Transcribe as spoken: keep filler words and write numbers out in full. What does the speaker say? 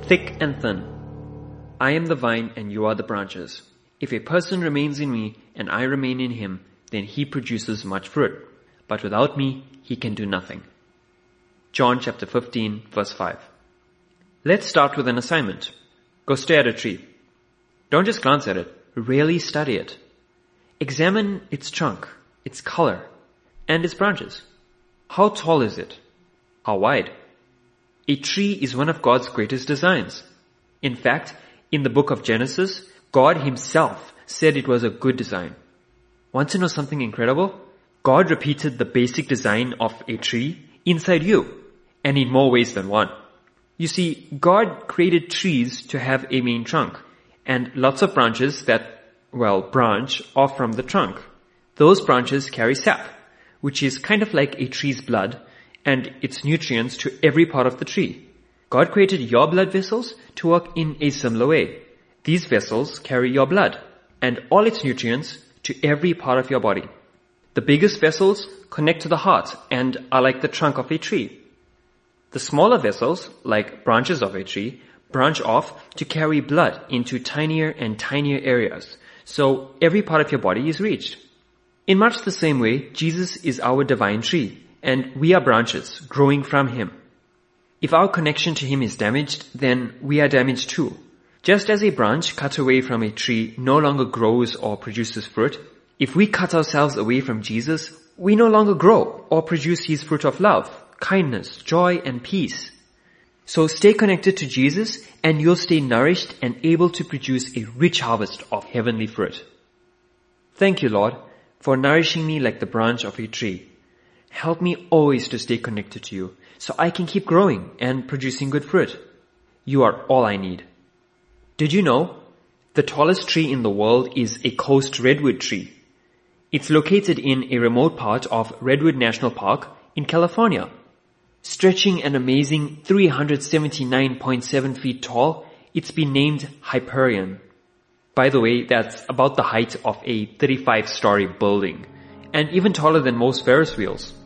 thick and thin. I am the vine and you are the branches. If a person remains in me and I remain in him, then he produces much fruit. But without me, he can do nothing. John chapter fifteen, verse five. Let's start with an assignment. Go stare at a tree. Don't just glance at it. Really study it. Examine its trunk, its color, and its branches. How tall is it? How wide? A tree is one of God's greatest designs. In fact, in the book of Genesis, God himself said it was a good design. Want to know something incredible? God repeated the basic design of a tree inside you, and in more ways than one. You see, God created trees to have a main trunk, and lots of branches that, well, branch off from the trunk. Those branches carry sap, which is kind of like a tree's blood, and its nutrients to every part of the tree. God created your blood vessels to work in a similar way. These vessels carry your blood, and all its nutrients to every part of your body. The biggest vessels connect to the heart and are like the trunk of a tree. The smaller vessels, like branches of a tree, branch off to carry blood into tinier and tinier areas, so every part of your body is reached. In much the same way, Jesus is our divine tree, and we are branches growing from him. If our connection to him is damaged, then we are damaged too. Just as a branch cut away from a tree no longer grows or produces fruit, if we cut ourselves away from Jesus, we no longer grow or produce his fruit of love, kindness, joy, and peace. So stay connected to Jesus and you'll stay nourished and able to produce a rich harvest of heavenly fruit. Thank you, Lord, for nourishing me like the branch of a tree. Help me always to stay connected to you so I can keep growing and producing good fruit. You are all I need. Did you know the tallest tree in the world is a coast redwood tree? It's located in a remote part of Redwood National Park in California. Stretching an amazing three hundred seventy-nine point seven feet tall, it's been named Hyperion. By the way, that's about the height of a thirty-five story building, and even taller than most Ferris wheels.